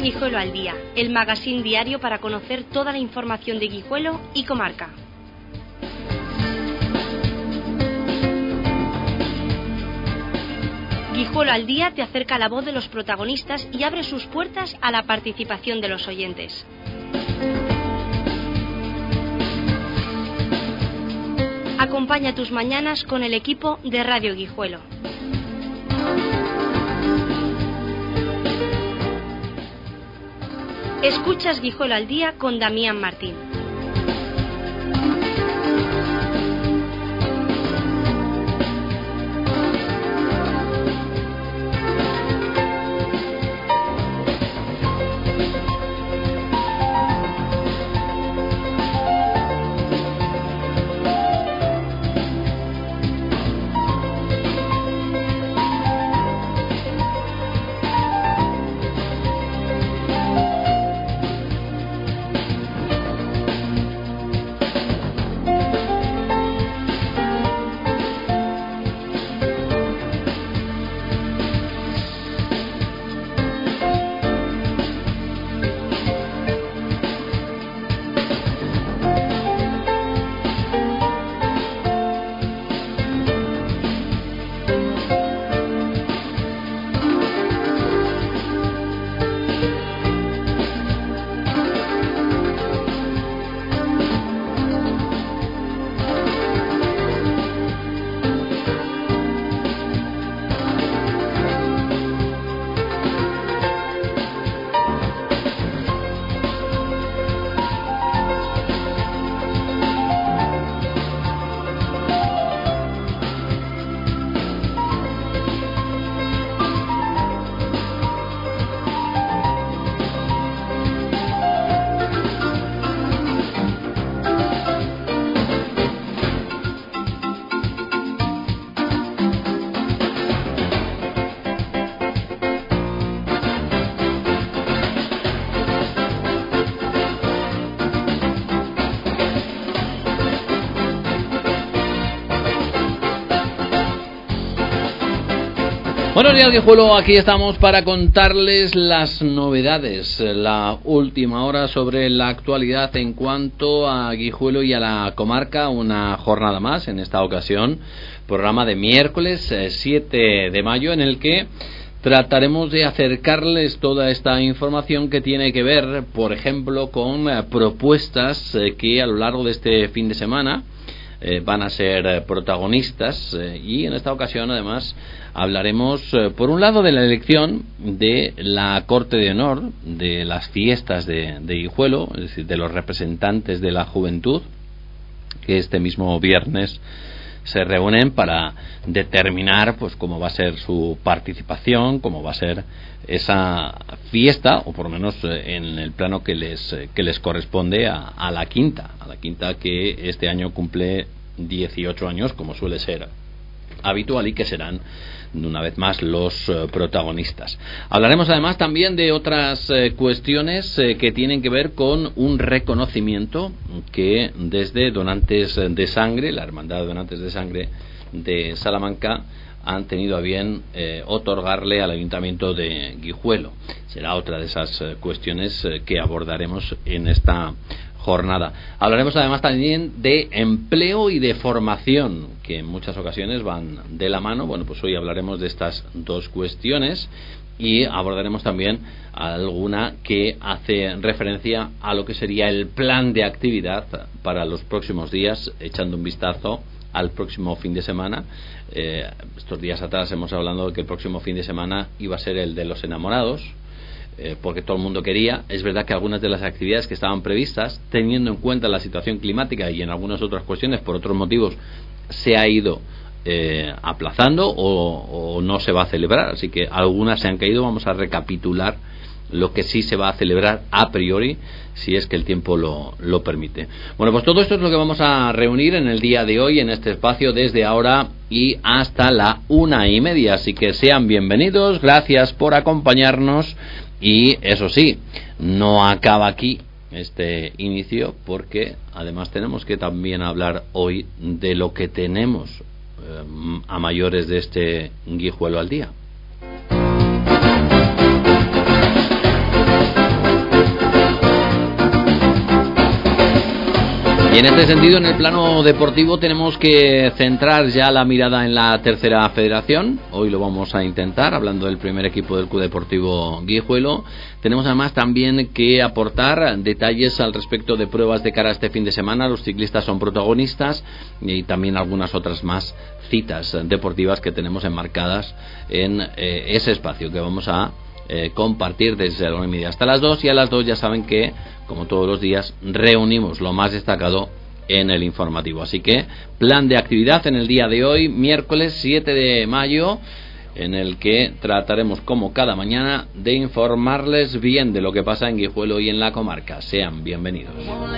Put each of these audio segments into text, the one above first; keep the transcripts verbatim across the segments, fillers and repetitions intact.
Guijuelo al Día, el magazín diario para conocer toda la información de Guijuelo y comarca. Guijuelo al Día te acerca la voz de los protagonistas y abre sus puertas a la participación de los oyentes. Acompaña tus mañanas con el equipo de Radio Guijuelo. Escuchas Guijuelo al Día con Damián Martín. Buenos días, Guijuelo, aquí estamos para contarles las novedades, la última hora sobre la actualidad en cuanto a Guijuelo y a la comarca. Una jornada más, en esta ocasión, programa de miércoles siete de mayo, en el que trataremos de acercarles toda esta información que tiene que ver, por ejemplo, con propuestas que a lo largo de este fin de semana Eh, van a ser eh, protagonistas eh, y en esta ocasión además hablaremos eh, por un lado de la elección de la Corte de Honor de las fiestas de, de Guijuelo, es decir, de los representantes de la juventud, que este mismo viernes se reúnen para determinar pues cómo va a ser su participación, cómo va a ser esa fiesta, o por lo menos eh, en el plano que les eh, que les corresponde a, a la quinta, a la quinta que este año cumple dieciocho años, como suele ser habitual, y que serán una vez más los eh, protagonistas. Hablaremos además también de otras eh, cuestiones eh, que tienen que ver con un reconocimiento que desde Donantes de Sangre, la Hermandad de Donantes de Sangre de Salamanca, han tenido a bien eh, otorgarle al Ayuntamiento de Guijuelo. Será otra de esas eh, cuestiones eh, que abordaremos en esta jornada. Hablaremos además también de empleo y de formación, que en muchas ocasiones van de la mano. Bueno, pues hoy hablaremos de estas dos cuestiones y abordaremos también alguna que hace referencia a lo que sería el plan de actividad para los próximos días, echando un vistazo al próximo fin de semana. Eh, estos días atrás hemos hablado de que el próximo fin de semana iba a ser el de los enamorados, eh, porque todo el mundo quería. Es verdad que algunas de las actividades que estaban previstas, teniendo en cuenta la situación climática y en algunas otras cuestiones, por otros motivos, se ha ido eh, aplazando o, o no se va a celebrar, así que algunas se han caído. Vamos a recapitular lo que sí se va a celebrar a priori, si es que el tiempo lo, lo permite. Bueno, pues todo esto es lo que vamos a reunir en el día de hoy en este espacio, desde ahora y hasta la una y media, así que sean bienvenidos, gracias por acompañarnos. Y eso sí, no acaba aquí este inicio, porque además tenemos que también hablar hoy de lo que tenemos eh, a mayores de este Guijuelo al Día. Y en este sentido, en el plano deportivo, tenemos que centrar ya la mirada en la tercera federación. Hoy lo vamos a intentar, hablando del primer equipo del Club Deportivo Guijuelo. Tenemos además también que aportar detalles al respecto de pruebas de cara a este fin de semana. Los ciclistas son protagonistas y también algunas otras más citas deportivas que tenemos enmarcadas en eh, ese espacio que vamos a eh, compartir desde la una y media hasta las dos. Y a las dos ya saben que, como todos los días, reunimos lo más destacado en el informativo. Así que plan de actividad en el día de hoy, miércoles siete de mayo, en el que trataremos, como cada mañana, de informarles bien de lo que pasa en Guijuelo y en la comarca. Sean bienvenidos.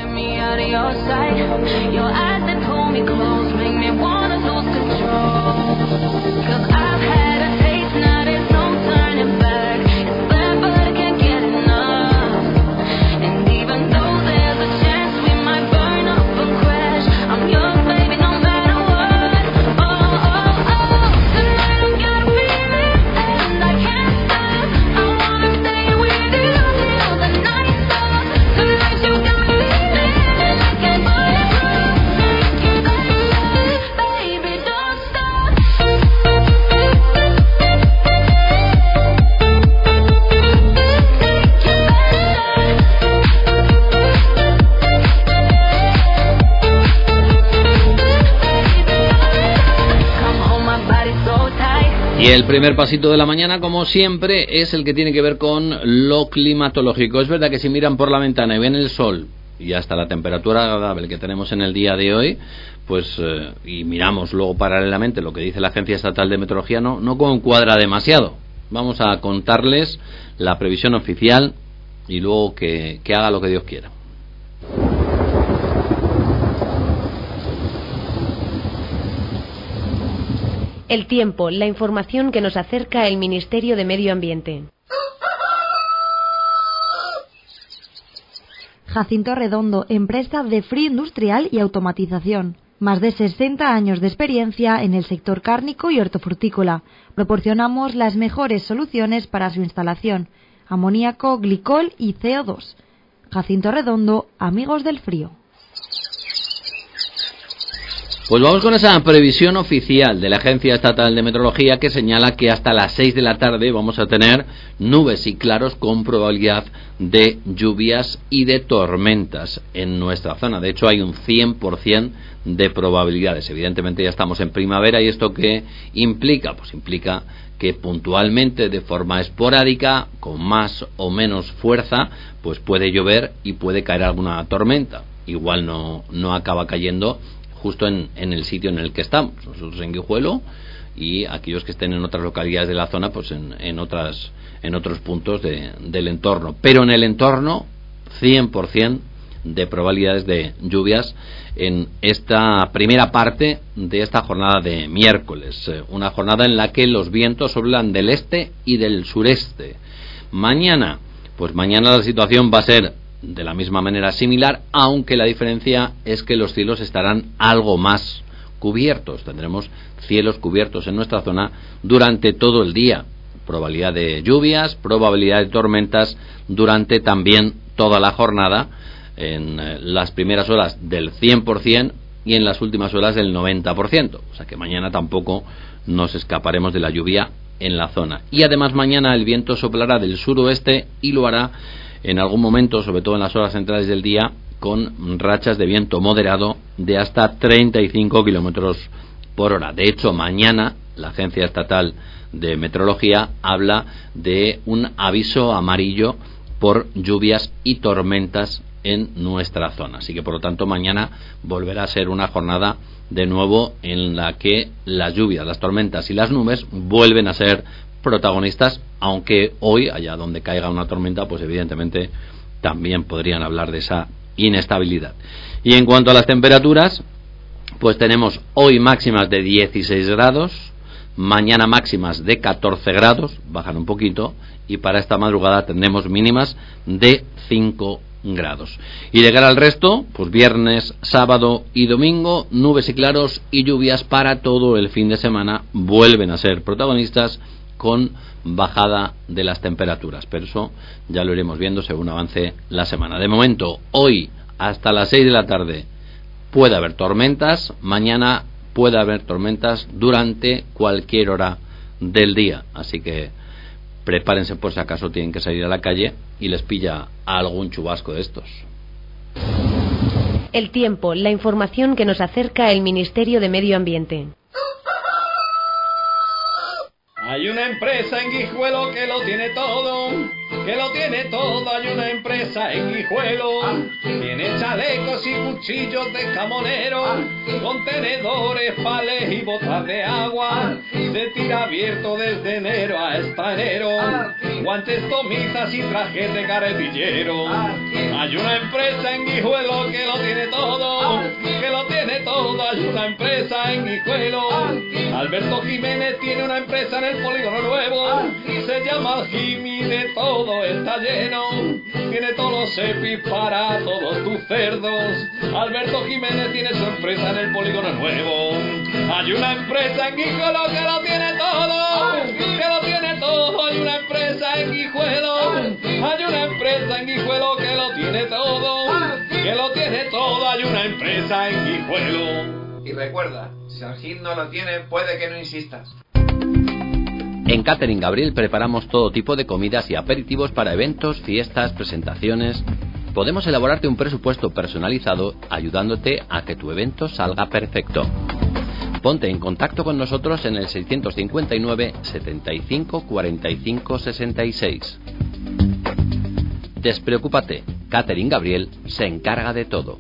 Y el primer pasito de la mañana, como siempre, es el que tiene que ver con lo climatológico. Es verdad que si miran por la ventana y ven el sol y hasta la temperatura agradable que tenemos en el día de hoy, pues eh, y miramos luego paralelamente lo que dice la Agencia Estatal de Meteorología, no, no concuadra demasiado. Vamos a contarles la previsión oficial y luego que, que haga lo que Dios quiera. El tiempo, la información que nos acerca el Ministerio de Medio Ambiente. Jacinto Redondo, empresa de frío industrial y automatización. Más de sesenta años de experiencia en el sector cárnico y hortofrutícola. Proporcionamos las mejores soluciones para su instalación: amoníaco, glicol y C O dos. Jacinto Redondo, amigos del frío. Pues vamos con esa previsión oficial de la Agencia Estatal de Meteorología, que señala que hasta las seis de la tarde vamos a tener nubes y claros con probabilidad de lluvias y de tormentas en nuestra zona. De hecho, hay un cien por ciento de probabilidades. Evidentemente ya estamos en primavera, y esto ¿qué implica? Pues implica que puntualmente, de forma esporádica, con más o menos fuerza, pues puede llover y puede caer alguna tormenta. Igual no, no acaba cayendo justo en, en el sitio en el que estamos, nosotros en Guijuelo, y aquellos que estén en otras localidades de la zona, pues en, en otras en otros puntos de, del entorno. Pero en el entorno, cien por ciento de probabilidades de lluvias en esta primera parte de esta jornada de miércoles, una jornada en la que los vientos soplan del este y del sureste. Mañana, pues mañana la situación va a ser de la misma manera similar, aunque la diferencia es que los cielos estarán algo más cubiertos. Tendremos cielos cubiertos en nuestra zona durante todo el día. Probabilidad de lluvias, probabilidad de tormentas durante también toda la jornada, en las primeras horas del cien por ciento y en las últimas horas del noventa por ciento. O sea que mañana tampoco nos escaparemos de la lluvia en la zona. Y además mañana el viento soplará del suroeste y lo hará en algún momento, sobre todo en las horas centrales del día, con rachas de viento moderado de hasta treinta y cinco kilómetros por hora. De hecho, mañana la Agencia Estatal de Meteorología habla de un aviso amarillo por lluvias y tormentas en nuestra zona. Así que, por lo tanto, mañana volverá a ser una jornada de nuevo en la que las lluvias, las tormentas y las nubes vuelven a ser protagonistas, aunque hoy, allá donde caiga una tormenta, pues evidentemente también podrían hablar de esa inestabilidad. Y en cuanto a las temperaturas, pues tenemos hoy máximas de dieciséis grados, mañana máximas de catorce grados, bajan un poquito, y para esta madrugada tendremos mínimas de cinco grados. Y de cara al resto, pues viernes, sábado y domingo, nubes y claros y lluvias para todo el fin de semana vuelven a ser protagonistas, con bajada de las temperaturas, pero eso ya lo iremos viendo según avance la semana. De momento, hoy hasta las seis de la tarde puede haber tormentas, mañana puede haber tormentas durante cualquier hora del día, así que prepárense por si acaso tienen que salir a la calle y les pilla algún chubasco de estos. El tiempo, la información que nos acerca el Ministerio de Medio Ambiente. Hay una empresa en Guijuelo que lo tiene todo, que lo tiene todo. Hay una empresa en Guijuelo, tiene chalecos y cuchillos de jamonero, contenedores, palés y botas de agua. Se tira abierto desde enero hasta enero, guantes, comisas y trajes de carretillero. Hay una empresa en Guijuelo que lo tiene todo, que lo tiene todo. Hay una empresa en Guijuelo. Alberto Jiménez tiene una empresa en el Polígono Nuevo, se llama Jimmy, de todo está lleno, tiene todos los EPIs para todos tus cerdos. Alberto Jiménez tiene su empresa en el Polígono Nuevo. Hay una empresa en Guijuelo que lo tiene todo, que lo tiene todo. Hay una empresa en Guijuelo, hay una empresa en Guijuelo que lo tiene todo, que lo tiene todo. Hay una empresa en Guijuelo. Y recuerda, si San Gil no lo tiene, puede que no insistas. En Catering Gabriel preparamos todo tipo de comidas y aperitivos para eventos, fiestas, presentaciones. Podemos elaborarte un presupuesto personalizado ayudándote a que tu evento salga perfecto. Ponte en contacto con nosotros en el seiscientos cincuenta y nueve, setenta y cinco, cuarenta y cinco, sesenta y seis. Despreocúpate, Catering Gabriel se encarga de todo.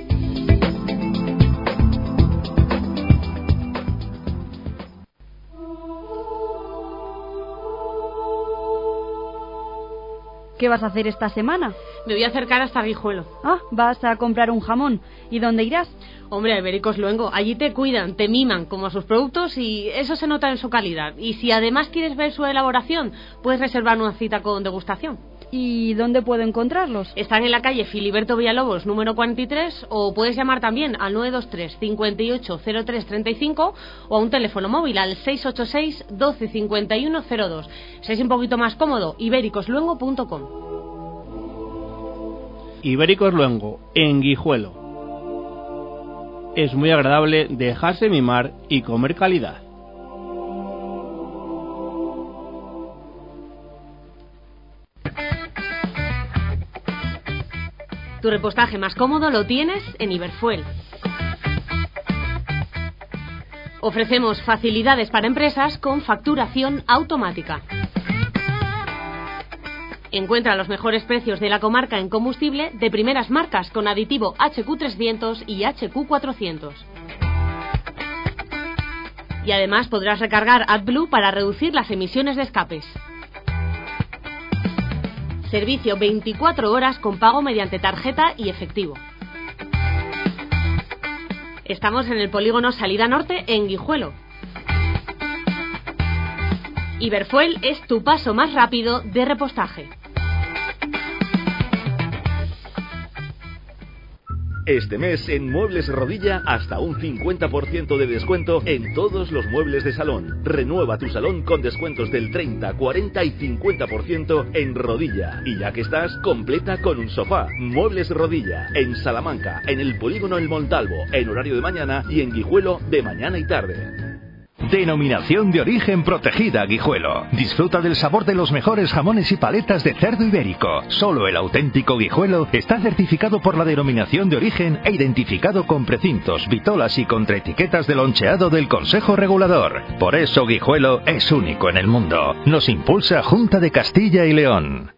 ¿Qué vas a hacer esta semana? Me voy a acercar hasta Guijuelo. Ah, vas a comprar un jamón. ¿Y dónde irás? Hombre, a Ibéricos Luengo. Allí te cuidan, te miman como a sus productos y eso se nota en su calidad. Y si además quieres ver su elaboración, puedes reservar una cita con degustación. ¿Y dónde puedo encontrarlos? Están en la calle Filiberto Villalobos, número cuarenta y tres, o puedes llamar también al nueve dos tres, cincuenta y ocho, cero tres treinta y cinco o a un teléfono móvil al seis ocho seis, doce cincuenta y uno cero dos. Si es un poquito más cómodo, ibéricos luengo punto com. Ibéricos Luengo, en Guijuelo. Es muy agradable dejarse mimar y comer calidad. Tu repostaje más cómodo lo tienes en Iberfuel. Ofrecemos facilidades para empresas con facturación automática. Encuentra los mejores precios de la comarca en combustible de primeras marcas con aditivo H Q trescientos y H Q cuatrocientos. Y además podrás recargar AdBlue para reducir las emisiones de escapes. Servicio veinticuatro horas con pago mediante tarjeta y efectivo. Estamos en el polígono Salida Norte en Guijuelo. Iberfuel es tu paso más rápido de repostaje. Este mes en Muebles Rodilla hasta un cincuenta por ciento de descuento en todos los muebles de salón. Renueva tu salón con descuentos del treinta, cuarenta y cincuenta por ciento en Rodilla. Y ya que estás, completa con un sofá. Muebles Rodilla, en Salamanca, en el polígono El Montalvo, en horario de mañana y en Guijuelo de mañana y tarde. Denominación de origen protegida Guijuelo. Disfruta del sabor de los mejores jamones y paletas de cerdo ibérico. Solo el auténtico Guijuelo está certificado por la denominación de origen e identificado con precintos, vitolas y contraetiquetas de loncheado del Consejo Regulador. Por eso Guijuelo es único en el mundo. Nos impulsa Junta de Castilla y León.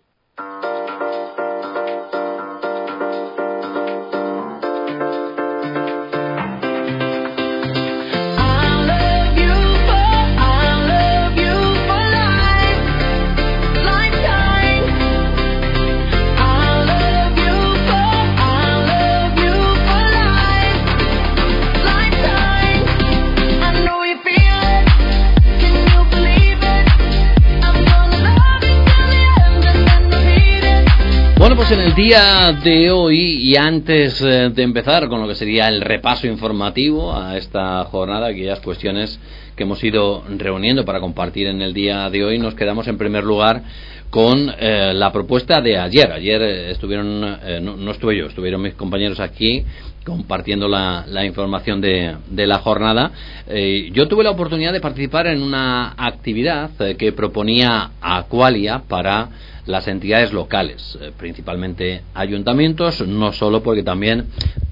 Bueno, pues en el día de hoy y antes de empezar con lo que sería el repaso informativo a esta jornada, aquellas cuestiones que hemos ido reuniendo para compartir en el día de hoy, nos quedamos en primer lugar con eh, la propuesta de ayer. Ayer estuvieron, eh, no, no estuve yo, estuvieron mis compañeros aquí compartiendo la, la información de, de la jornada. Eh, yo tuve la oportunidad de participar en una actividad eh, que proponía Aqualia para las entidades locales, eh, principalmente ayuntamientos, no solo porque también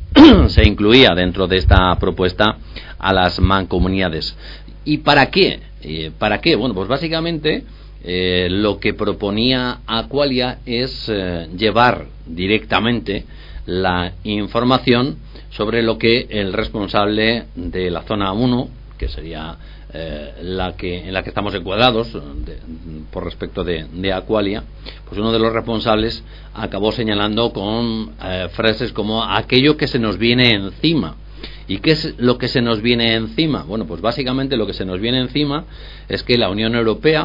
se incluía dentro de esta propuesta a las mancomunidades. ¿Y para qué? Eh, ¿Para qué? Bueno, pues básicamente eh, lo que proponía Aqualia es eh, llevar directamente la información sobre lo que el responsable de la zona uno, que sería eh, la que en la que estamos encuadrados de, por respecto de, de Aqualia, pues uno de los responsables acabó señalando con eh, frases como aquello que se nos viene encima. ¿Y qué es lo que se nos viene encima? Bueno, pues básicamente lo que se nos viene encima es que la Unión Europea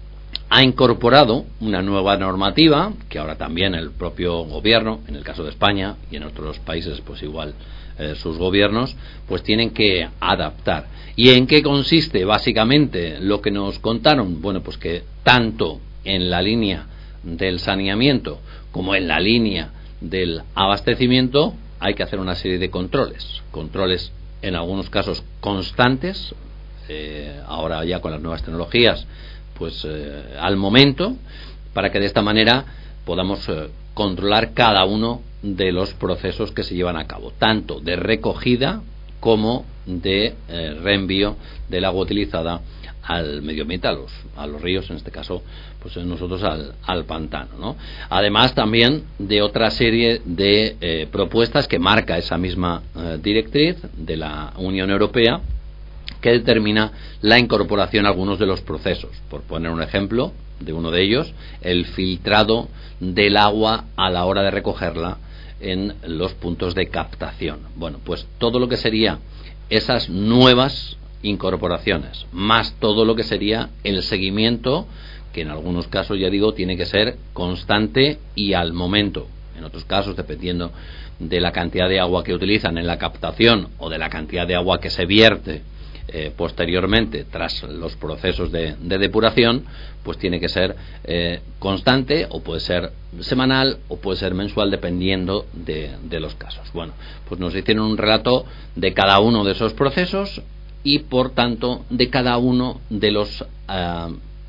ha incorporado una nueva normativa que ahora también el propio gobierno, en el caso de España y en otros países pues igual eh, sus gobiernos pues tienen que adaptar. ¿Y en qué consiste básicamente lo que nos contaron? Bueno, pues que tanto en la línea del saneamiento como en la línea del abastecimiento hay que hacer una serie de controles, controles en algunos casos constantes, eh, ahora ya con las nuevas tecnologías pues eh, al momento, para que de esta manera podamos eh, controlar cada uno de los procesos que se llevan a cabo, tanto de recogida como de eh, reenvío del agua utilizada al medio ambiente, a los, a los ríos, en este caso pues nosotros al, al pantano, ¿no? Además también de otra serie de eh, propuestas que marca esa misma eh, directriz de la Unión Europea, que determina la incorporación a algunos de los procesos. Por poner un ejemplo de uno de ellos, el filtrado del agua a la hora de recogerla en los puntos de captación. Bueno, pues todo lo que sería esas nuevas incorporaciones, más todo lo que sería el seguimiento, que en algunos casos, ya digo, tiene que ser constante y al momento. En otros casos, dependiendo de la cantidad de agua que utilizan en la captación o de la cantidad de agua que se vierte Eh, posteriormente tras los procesos de, de depuración, pues tiene que ser eh, constante, o puede ser semanal o puede ser mensual, dependiendo de, de los casos. Bueno, pues nos hicieron un relato de cada uno de esos procesos y por tanto de cada uno de los eh,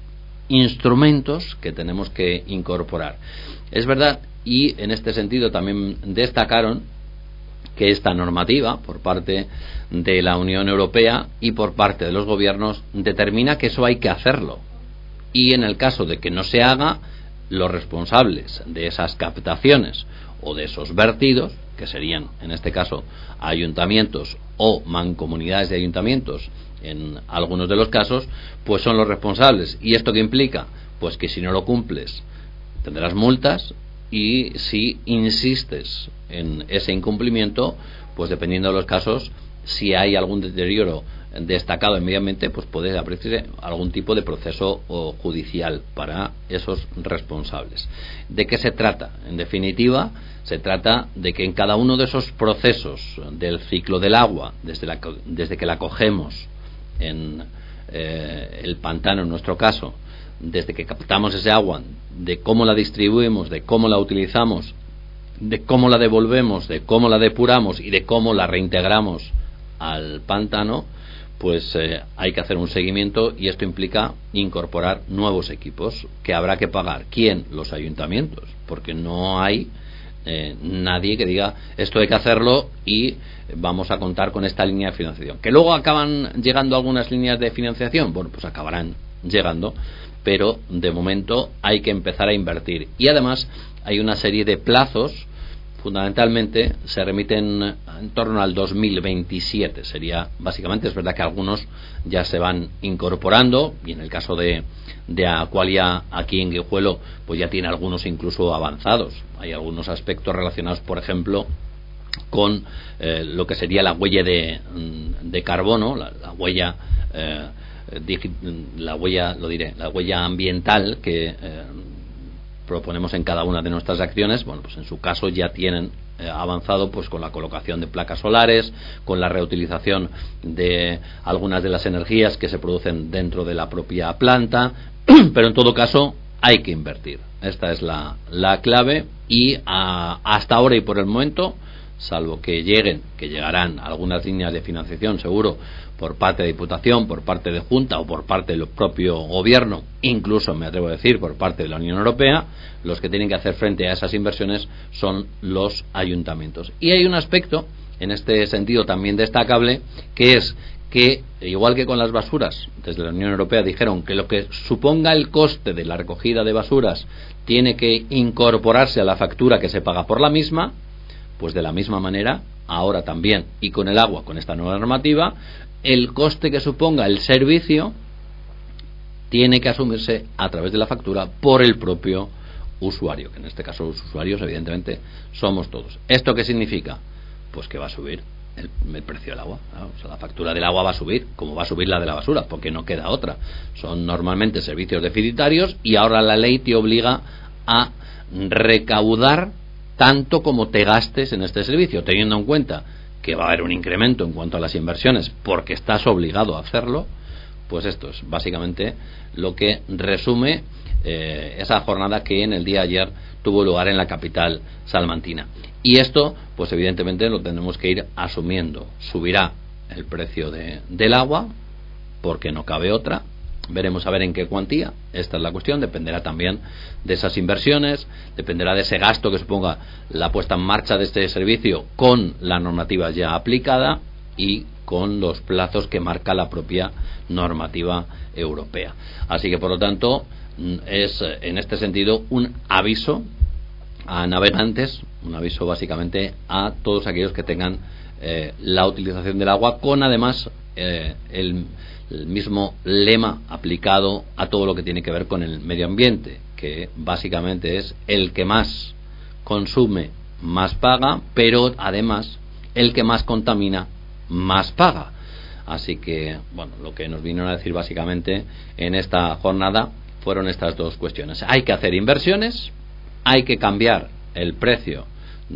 instrumentos que tenemos que incorporar. Es verdad, y en este sentido también destacaron que esta normativa por parte de la Unión Europea y por parte de los gobiernos determina que eso hay que hacerlo, y en el caso de que no se haga, los responsables de esas captaciones o de esos vertidos, que serían en este caso ayuntamientos o mancomunidades de ayuntamientos en algunos de los casos, pues son los responsables. ¿Y esto qué implica? Pues que si no lo cumples tendrás multas, y si insistes en ese incumplimiento, pues dependiendo de los casos, si hay algún deterioro destacado en medio ambiente, pues puede apreciarse algún tipo de proceso o judicial para esos responsables. ¿De qué se trata? En definitiva, se trata de que en cada uno de esos procesos del ciclo del agua, desde, la, desde que la cogemos en eh, el pantano, en nuestro caso, desde que captamos ese agua, de cómo la distribuimos, de cómo la utilizamos, de cómo la devolvemos, de cómo la depuramos y de cómo la reintegramos al pantano, pues eh, hay que hacer un seguimiento, y esto implica incorporar nuevos equipos que habrá que pagar. ¿Quién? Los ayuntamientos, porque no hay eh, nadie que diga esto hay que hacerlo y vamos a contar con esta línea de financiación. ¿Que luego acaban llegando algunas líneas de financiación? Bueno, pues acabarán llegando, pero de momento hay que empezar a invertir. Y además hay una serie de plazos, fundamentalmente se remiten en torno al dos mil veintisiete, sería básicamente. Es verdad que algunos ya se van incorporando, y en el caso de, de Aqualia aquí en Guijuelo pues ya tiene algunos incluso avanzados. Hay algunos aspectos relacionados, por ejemplo, con eh, lo que sería la huella de, de carbono, la, la huella eh, la huella, lo diré, la huella ambiental que eh, proponemos en cada una de nuestras acciones. Bueno, pues en su caso ya tienen eh, avanzado pues con la colocación de placas solares, con la reutilización de algunas de las energías que se producen dentro de la propia planta, pero en todo caso hay que invertir. Esta es la, la clave, y a, hasta ahora y por el momento salvo que lleguen, que llegarán algunas líneas de financiación seguro por parte de Diputación, por parte de Junta o por parte del propio Gobierno, incluso me atrevo a decir por parte de la Unión Europea, los que tienen que hacer frente a esas inversiones son los ayuntamientos. Y hay un aspecto en este sentido también destacable, que es que, igual que con las basuras, desde la Unión Europea dijeron que lo que suponga el coste de la recogida de basuras tiene que incorporarse a la factura que se paga por la misma, pues de la misma manera, ahora también, y con el agua, con esta nueva normativa, el coste que suponga el servicio tiene que asumirse a través de la factura por el propio usuario, que en este caso los usuarios evidentemente somos todos. ¿Esto qué significa? Pues que va a subir el, el precio del agua, ¿no? O sea, la factura del agua va a subir, como va a subir la de la basura, porque no queda otra. Son normalmente servicios deficitarios y ahora la ley te obliga a recaudar tanto como te gastes en este servicio, teniendo en cuenta que va a haber un incremento en cuanto a las inversiones porque estás obligado a hacerlo. Pues esto es básicamente lo que resume eh, esa jornada que en el día de ayer tuvo lugar en la capital salmantina. Y esto, pues evidentemente lo tendremos que ir asumiendo. Subirá el precio de, del agua, porque no cabe otra. Veremos a ver en qué cuantía. Esta es la cuestión. Dependerá también de esas inversiones, dependerá de ese gasto que suponga la puesta en marcha de este servicio con la normativa ya aplicada y con los plazos que marca la propia normativa europea. Así que, por lo tanto, es en este sentido un aviso a navegantes, un aviso básicamente a todos aquellos que tengan eh, la utilización del agua, con además eh, el, el mismo lema aplicado a todo lo que tiene que ver con el medio ambiente, que básicamente es el que más consume más paga, pero además el que más contamina más paga. Así que, bueno, lo que nos vinieron a decir básicamente en esta jornada fueron estas dos cuestiones. Hay que hacer inversiones, hay que cambiar el precio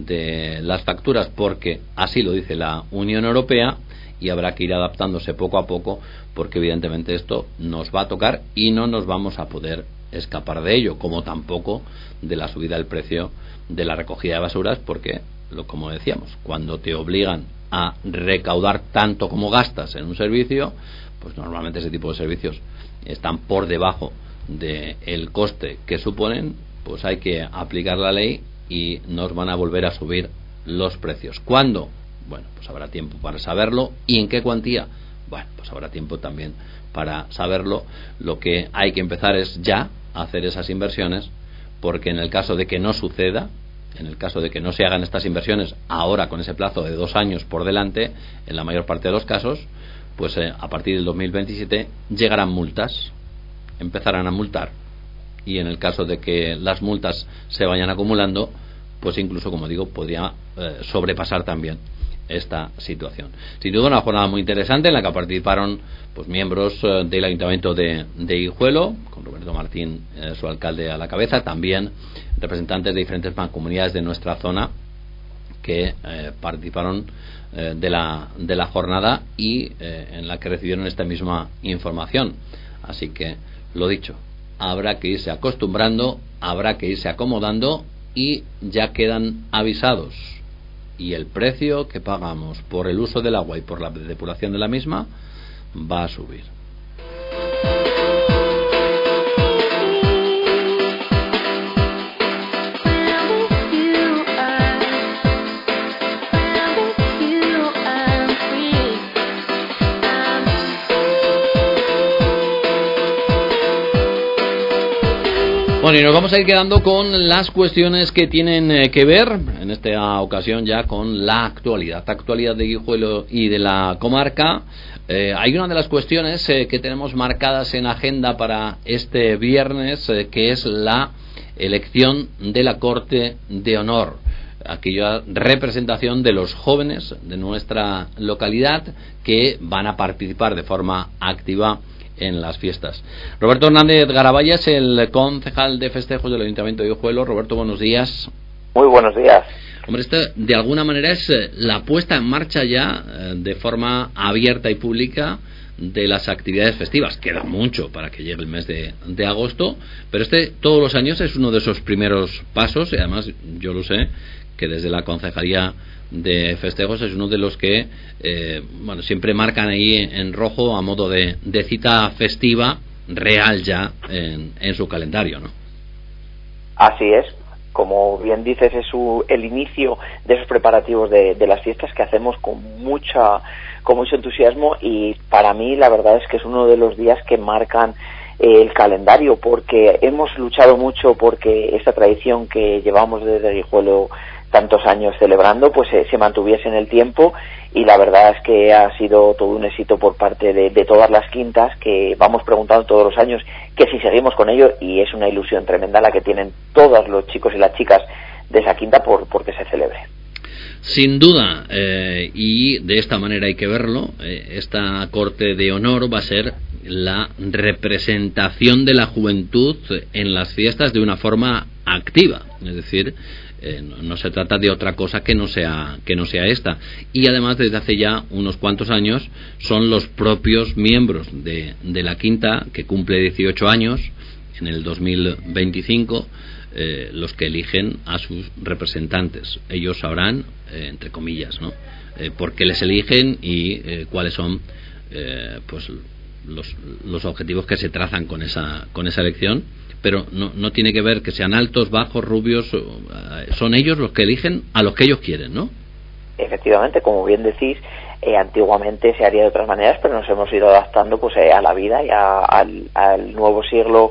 de las facturas porque así lo dice la Unión Europea, y habrá que ir adaptándose poco a poco porque evidentemente esto nos va a tocar y no nos vamos a poder escapar de ello, como tampoco de la subida del precio de la recogida de basuras, porque, lo como decíamos, cuando te obligan a recaudar tanto como gastas en un servicio, pues normalmente ese tipo de servicios están por debajo del coste que suponen, pues hay que aplicar la ley y nos van a volver a subir los precios. ¿Cuándo? Bueno, pues habrá tiempo para saberlo. ¿Y en qué cuantía? Bueno, pues habrá tiempo también para saberlo. Lo que hay que empezar es ya a hacer esas inversiones, porque en el caso de que no suceda, en el caso de que no se hagan estas inversiones ahora con ese plazo de dos años por delante, en la mayor parte de los casos, pues eh, a partir del dos mil veintisiete llegarán multas, empezarán a multar, y en el caso de que las multas se vayan acumulando, pues incluso, como digo, podría eh, sobrepasar también esta situación. Sin duda, una jornada muy interesante en la que participaron pues miembros eh, del Ayuntamiento de, de Guijuelo, con Roberto Martín, eh, su alcalde, a la cabeza, también representantes de diferentes mancomunidades de nuestra zona que eh, participaron eh, de la de la jornada y eh, en la que recibieron esta misma información. Así que, lo dicho, habrá que irse acostumbrando, habrá que irse acomodando y ya quedan avisados. Y el precio que pagamos por el uso del agua y por la depuración de la misma va a subir. Bueno, y nos vamos a ir quedando con las cuestiones que tienen eh, que ver, en esta ocasión ya con la actualidad, actualidad de Guijuelo y de la comarca. Eh, hay una de las cuestiones eh, que tenemos marcadas en agenda para este viernes, eh, que es la elección de la Corte de Honor, aquella representación de los jóvenes de nuestra localidad que van a participar de forma activa en las fiestas. Roberto Hernández Garabaya es el concejal de festejos del Ayuntamiento de Guijuelo. Roberto, buenos días. Muy buenos días. Hombre, esto de alguna manera es la puesta en marcha ya de forma abierta y pública de las actividades festivas. Queda mucho para que llegue el mes de, de agosto, pero este todos los años es uno de esos primeros pasos, y además yo lo sé, que desde la Concejalía de Festejos es uno de los que eh, bueno, siempre marcan ahí en rojo a modo de, de cita festiva real ya en, en su calendario, ¿no? Así es. Como bien dices, es su, el inicio de esos preparativos de, de las fiestas que hacemos con mucha, con mucho entusiasmo, y para mí la verdad es que es uno de los días que marcan eh, el calendario, porque hemos luchado mucho porque esta tradición que llevamos desde Guijuelo tantos años celebrando pues eh, se mantuviese en el tiempo, y la verdad es que ha sido todo un éxito por parte de, de todas las quintas, que vamos preguntando todos los años que si seguimos con ello, y es una ilusión tremenda la que tienen todos los chicos y las chicas de esa quinta por porque se celebre. Sin duda, eh, y de esta manera hay que verlo, eh, esta corte de honor va a ser la representación de la juventud en las fiestas de una forma activa, es decir, Eh, no, no se trata de otra cosa que no sea que no sea esta, y además desde hace ya unos cuantos años son los propios miembros de, de la quinta, que cumple dieciocho años en el dos mil veinticinco, eh, los que eligen a sus representantes. Ellos sabrán, eh, entre comillas, ¿no? Eh, por qué les eligen y eh, cuáles son eh, pues los, los objetivos que se trazan con esa con esa elección. Pero no, no tiene que ver que sean altos, bajos, rubios, son ellos los que eligen a los que ellos quieren, ¿no? Efectivamente, como bien decís, eh, antiguamente se haría de otras maneras, pero nos hemos ido adaptando pues eh, a la vida y a, al, al nuevo siglo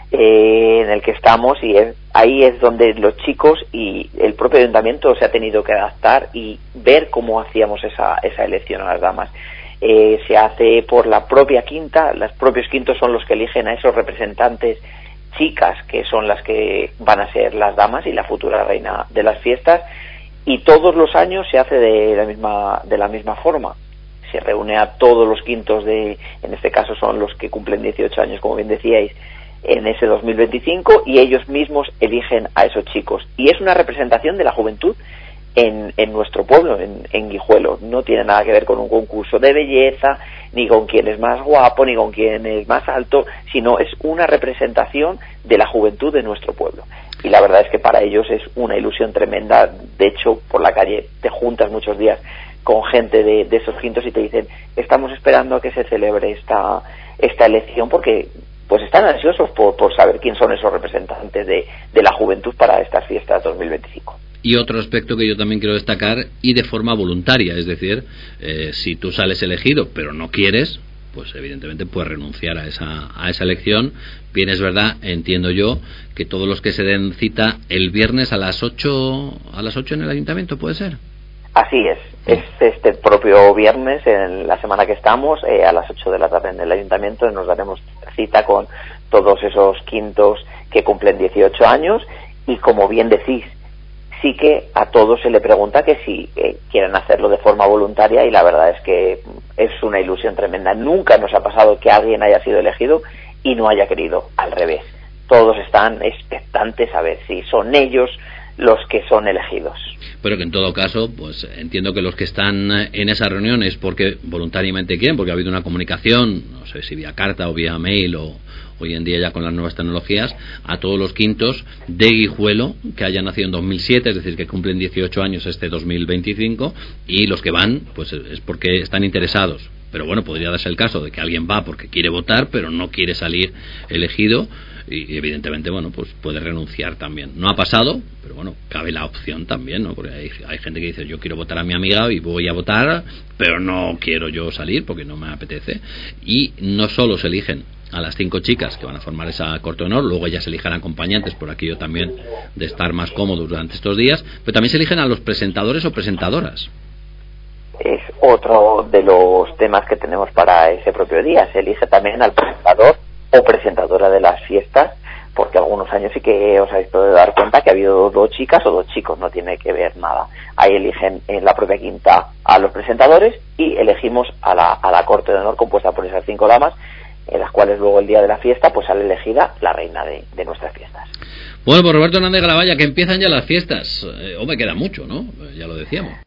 eh, en el que estamos, y es, ahí es donde los chicos y el propio ayuntamiento se ha tenido que adaptar y ver cómo hacíamos esa, esa elección a las damas. Eh, se hace por la propia quinta, los propios quintos son los que eligen a esos representantes chicas, que son las que van a ser las damas y la futura reina de las fiestas, y todos los años se hace de la misma de la misma forma. Se reúne a todos los quintos de, en este caso son los que cumplen dieciocho años, como bien decíais, en ese dos mil veinticinco, y ellos mismos eligen a esos chicos, y es una representación de la juventud en, en nuestro pueblo, en, en Guijuelo. No tiene nada que ver con un concurso de belleza, ni con quién es más guapo, ni con quién es más alto, sino es una representación de la juventud de nuestro pueblo. Y la verdad es que para ellos es una ilusión tremenda. De hecho, por la calle te juntas muchos días con gente de, de esos quintos y te dicen, estamos esperando a que se celebre esta, esta elección, porque pues están ansiosos por, por saber quién son esos representantes de, de la juventud para estas fiestas dos mil veinticinco. Y otro aspecto que yo también quiero destacar, y de forma voluntaria, es decir, eh, si tú sales elegido pero no quieres, pues evidentemente puedes renunciar a esa a esa elección. Bien, es verdad, entiendo yo, que todos los que se den cita el viernes a las ocho a las ocho en el ayuntamiento, ¿puede ser? Así es, es este propio viernes, en la semana que estamos, eh, a las ocho de la tarde en el ayuntamiento, nos daremos cita con todos esos quintos que cumplen dieciocho años, y como bien decís, sí que a todos se le pregunta que si eh, quieren hacerlo de forma voluntaria, y la verdad es que es una ilusión tremenda. Nunca nos ha pasado que alguien haya sido elegido y no haya querido, al revés. Todos están expectantes a ver si son ellos los que son elegidos. Pero que en todo caso, pues entiendo que los que están en esas reuniones porque voluntariamente quieren, porque ha habido una comunicación, no sé si vía carta o vía mail, o hoy en día ya con las nuevas tecnologías, a todos los quintos de Guijuelo que hayan nacido en dos mil siete, es decir, que cumplen dieciocho años este dos mil veinticinco, y los que van pues es porque están interesados. Pero bueno, podría darse el caso de que alguien va porque quiere votar pero no quiere salir elegido, y evidentemente, bueno, pues puede renunciar también. No ha pasado, pero bueno, cabe la opción también, ¿no? Porque hay, hay gente que dice, yo quiero votar a mi amiga y voy a votar, pero no quiero yo salir porque no me apetece. Y no solo se eligen a las cinco chicas que van a formar esa corte de honor, luego ellas eligen acompañantes por aquello también de estar más cómodos durante estos días, pero también se eligen a los presentadores o presentadoras. Es otro de los temas que tenemos para ese propio día. Se elige también al presentador o presentadora de las fiestas, porque algunos años sí que os habéis podido dar cuenta que ha habido dos chicas o dos chicos, no tiene que ver nada. Ahí eligen en la propia quinta a los presentadores y elegimos a la, a la corte de honor compuesta por esas cinco damas, en las cuales luego el día de la fiesta pues sale elegida la reina de, de nuestras fiestas. Bueno, pues Roberto Hernández Galavalla, que empiezan ya las fiestas. Eh, hombre, queda mucho, ¿no? Ya lo decíamos.